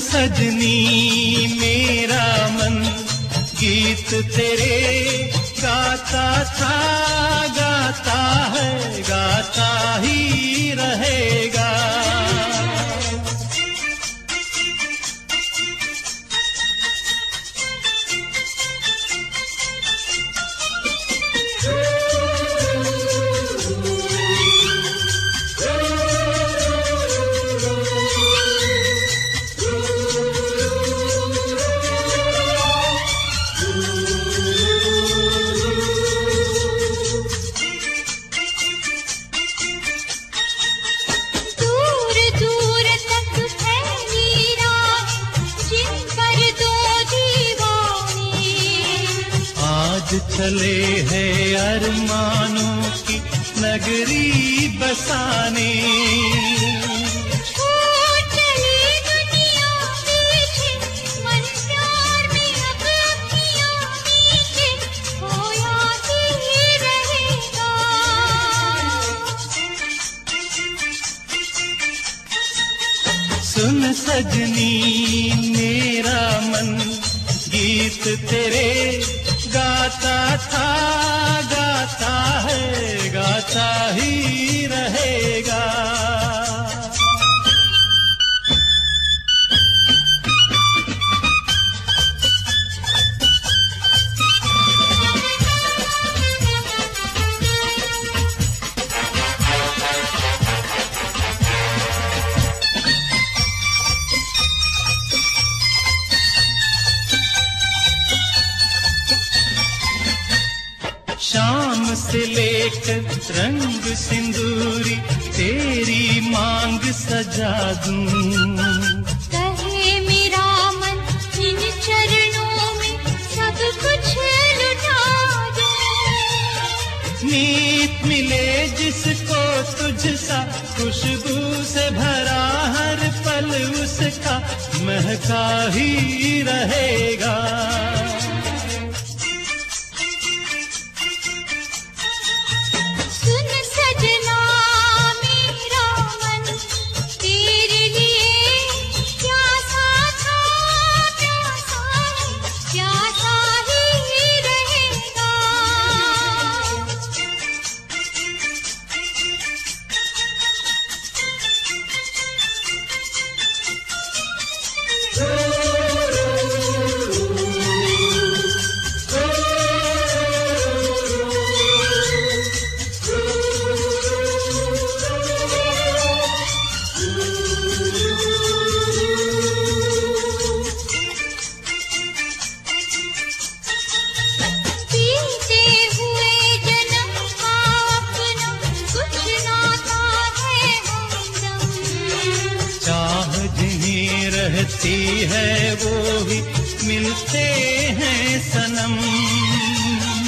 सजनी मेरा मन गीत तेरे गाता था, गाता है, गाता ही रहेगा। चले हैं अरमानों की नगरी बसाने, चली दुनिया पीछे, मन प्यार में अब अखियां नीचे, खोया ही रहेगा। सुन सजनी मेरा मन गीत तेरे गाता था, गाता है, गाता ही रहेगा। शाम से लेकर रंग सिंदूरी तेरी मांग सजा दूं। कहे मेरा मन इन चरणों में सब कुछ लुटा दूं। मीत मिले जिसको तुझसा, खुशबू से भरा हर पल उसका महका ही रहेगा। रहती है वो ही मिलते हैं सनम।